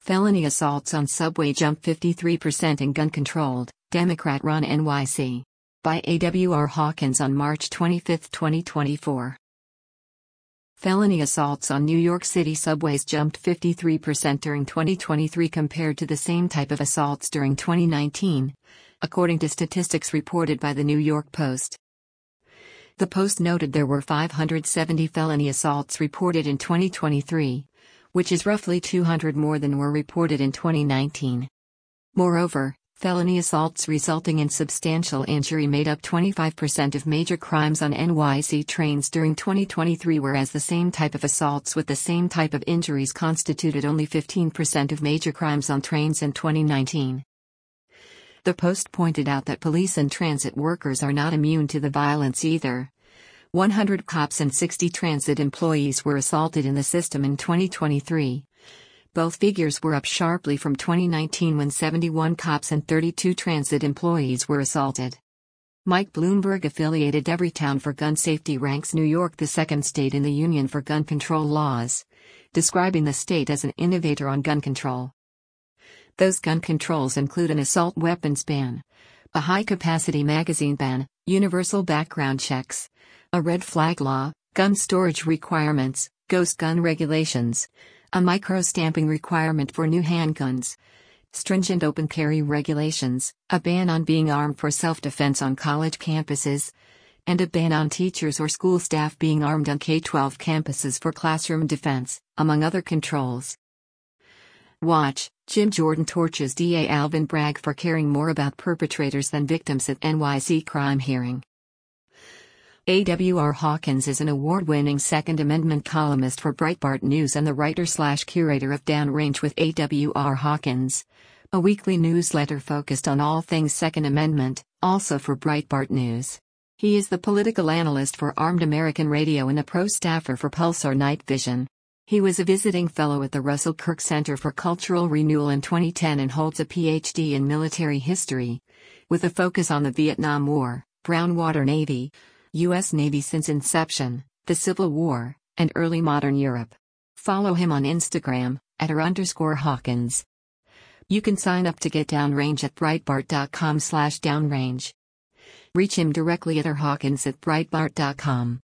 Felony assaults on subway jump 53% in gun-controlled, Democrat-run NYC. By A.W.R. Hawkins on March 25, 2024. Felony assaults on New York City subways jumped 53% during 2023 compared to the same type of assaults during 2019, according to statistics reported by the New York Post. The Post noted there were 570 felony assaults reported in 2023, which is roughly 200 more than were reported in 2019. Moreover, felony assaults resulting in substantial injury made up 25% of major crimes on NYC trains during 2023, whereas the same type of assaults with the same type of injuries constituted only 15% of major crimes on trains in 2019. The Post pointed out that police and transit workers are not immune to the violence either. 100 cops and 60 transit employees were assaulted in the system in 2023. Both figures were up sharply from 2019 when 71 cops and 32 transit employees were assaulted. Mike Bloomberg affiliated Everytown for Gun Safety ranks New York the second state in the Union for gun control laws, describing the state as an innovator on gun control. Those gun controls include an assault weapons ban, a high-capacity magazine ban, universal background checks, a red flag law, gun storage requirements, ghost gun regulations, a micro-stamping requirement for new handguns, stringent open carry regulations, a ban on being armed for self-defense on college campuses, and a ban on teachers or school staff being armed on K-12 campuses for classroom defense, among other controls. Watch, Jim Jordan torches DA Alvin Bragg for caring more about perpetrators than victims at NYC crime hearing. A.W.R. Hawkins is an award-winning Second Amendment columnist for Breitbart News and the writer/curator of Downrange with A.W.R. Hawkins, a weekly newsletter focused on all things Second Amendment, also for Breitbart News. He is the political analyst for Armed American Radio and a pro staffer for Pulsar Night Vision. He was a visiting fellow at the Russell Kirk Center for Cultural Renewal in 2010 and holds a Ph.D. in military history, with a focus on the Vietnam War, Brown Water Navy, U.S. Navy since inception, the Civil War, and early modern Europe. Follow him on Instagram, @r_Hawkins. You can sign up to get Downrange at Breitbart.com/downrange. Reach him directly at rhawkins@breitbart.com.